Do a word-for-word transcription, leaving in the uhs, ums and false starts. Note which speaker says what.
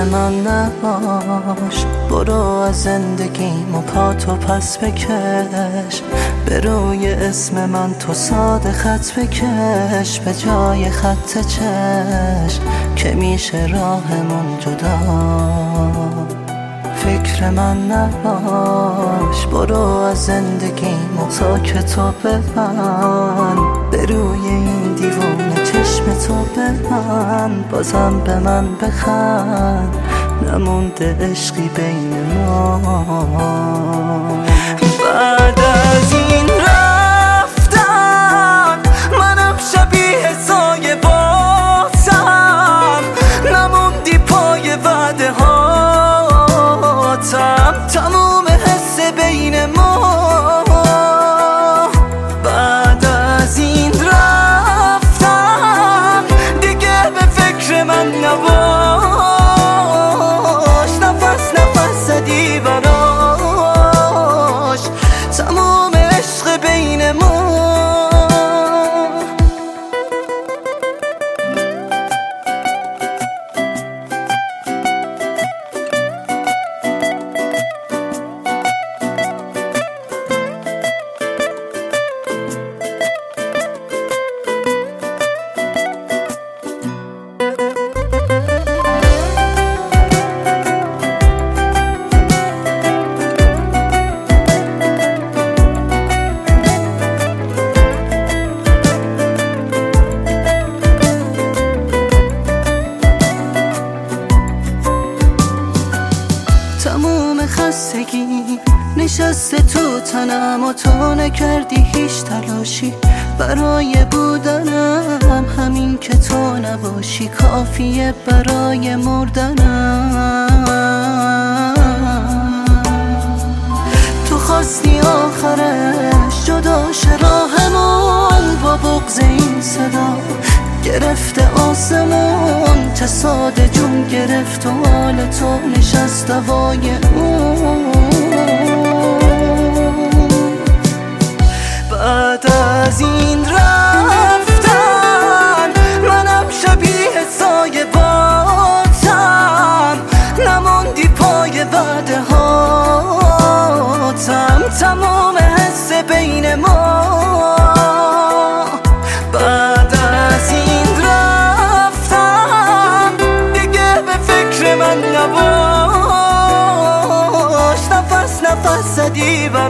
Speaker 1: فکر من نباش، برو از زندگیم و پاتو پس بکش، به روی اسم من تو ساده خط بکش، به جای خط چشم که میشه راهمون جدا. فکر من نباش، برو از زندگیم و ساکتو ببند، به روی این دیوونه چشم تو ببند، بازم به من بخند، نمونده عشقی بین ما. بعد از این رفتن منم شبیه سایه باتم، نموندی پای وعده هاتم، تموم حس بین ما. بعد از این رفتن دیگه به فکر من نباش، نفس نفس زدی براش، تموم عشق بین ما. تموم خستگی نشسته تو تنم و تو نکردی هیچ تلاشی برای بودنم، همین که تو نباشی کافیه برای مردنم. تو خواستی آخرش جدا شه راهمون، با بغض این صدا گرفته آسمون، چه ساده جون گرفت و حال تو نشست دوای اون. بعد از این رفتن منم شبیه سایه باتم، نموندی پای وعده هاتم، تمام حس بین ما. بعد از این رفتن دیگه به فکر من نباش، نفس نفس زدی